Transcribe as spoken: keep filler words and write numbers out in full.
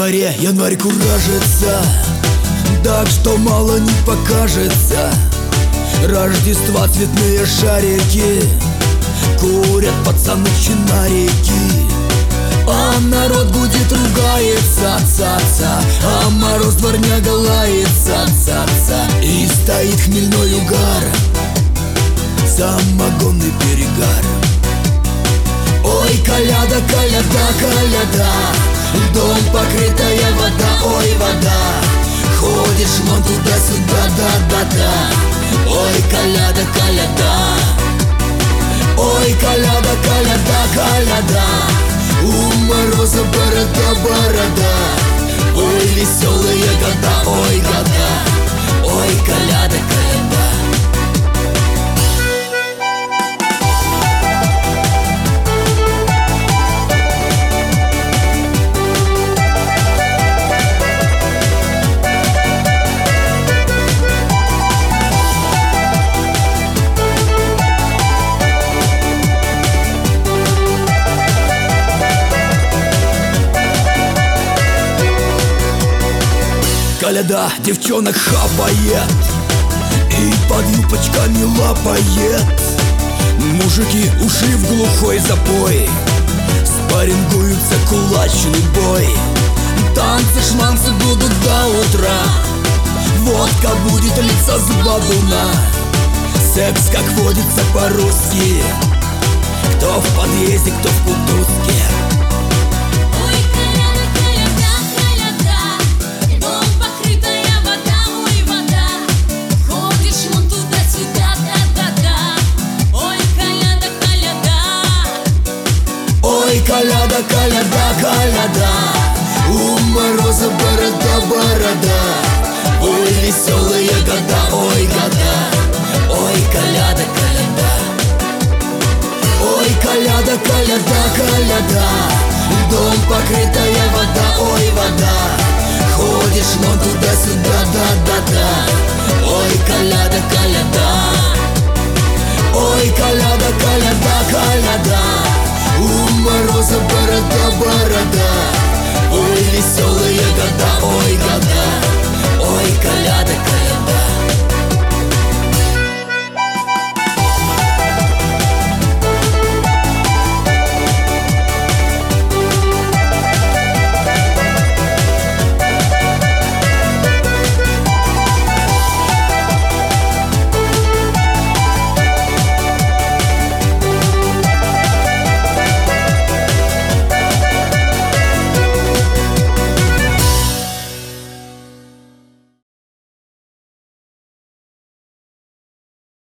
дворе январь куражится, так что мало не покажется. Рождества цветные шарики курят пацаны чинарики, а народ гудит, ругается, ца-ца, а мороз дворняга лается, ца-ца. И стоит хмельной угар, самогонный перегар. Ой, коляда, коляда, коляда, дом покрытая вода, ой, вода. Ходишь вон туда-сюда, да-да-да. Ой, коляда, коляда, ой, коляда, коляда, коляда. У мороза борода, борода. Ой, веселые года, ой, года. Ой, коляда, коляда. Коляда девчонок хапает и под юбочками лапает. Мужики ушли в глухой запой, спаррингуются, кулачный бой. Танцы, шманцы будут до утра, водка будет литься с бабуна. Секс, как водится по-русски, кто в подъезде, кто в кутузке. Ой, коляда, коляда, коляда, у мороза борода, борода. Ой, веселые года, ой, года. Ой, коляда, коляда. Ой, коляда, коляда, коляда. Дом покрытая вода, ой, вода. Ходишь вон туда-сюда, да-да-да.